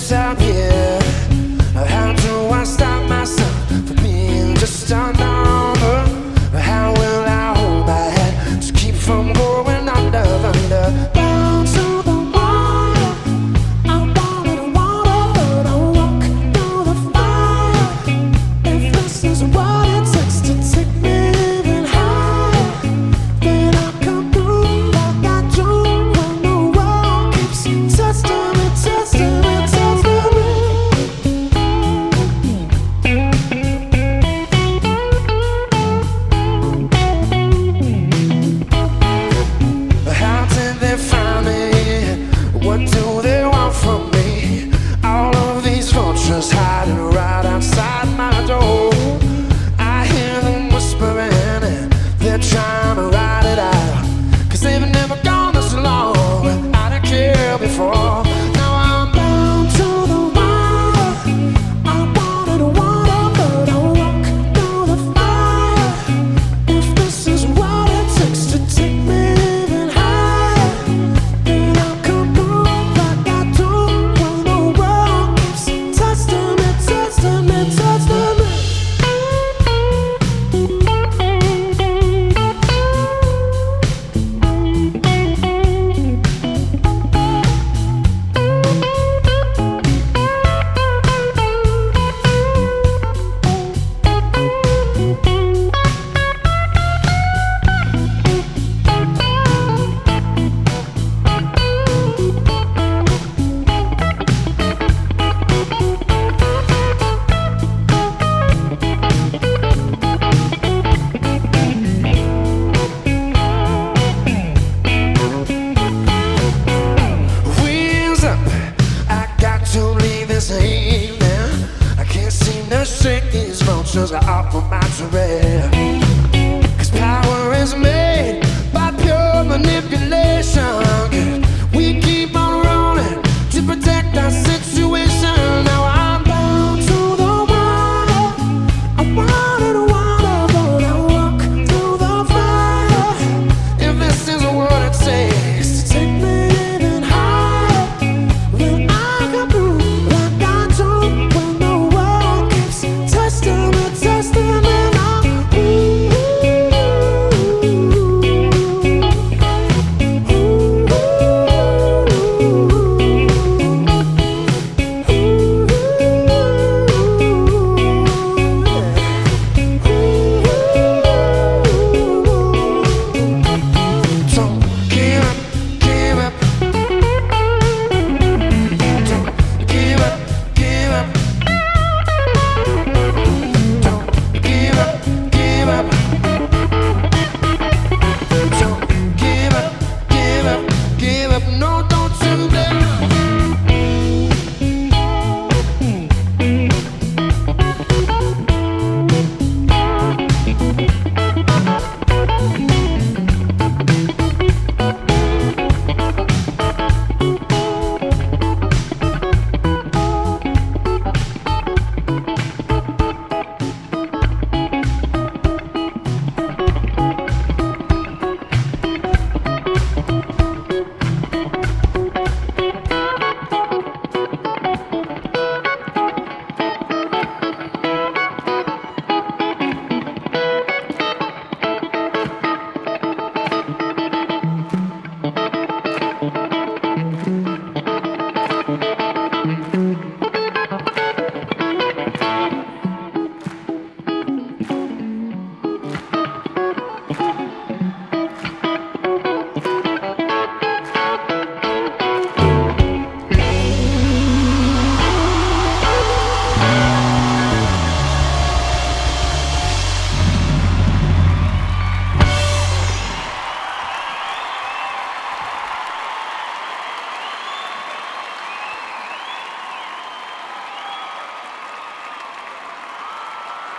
time here. How do I stop myself from being just a number? How will I hold my head to keep from going under? Down to the water, I wanted water, but I walk through the fire. If this is what it takes to take me even higher, then I'll come through like I do when the world keeps testing me, testing me, testing me. How did they find me? What do they want from me? All of these vultures hiding right outside my door. I hear them whispering and they're trying to ride it out, 'cause they've never gone this long. I didn't care before. Now I'm down to the wire. I wanted water, but I walk through the fire. If this is what it takes to take me even higher, then I'll come through like I do when the world keeps testing me, testing me, testing me. Wheels up, I got to leave this evening. I can't seem to shake these vultures off of my trail.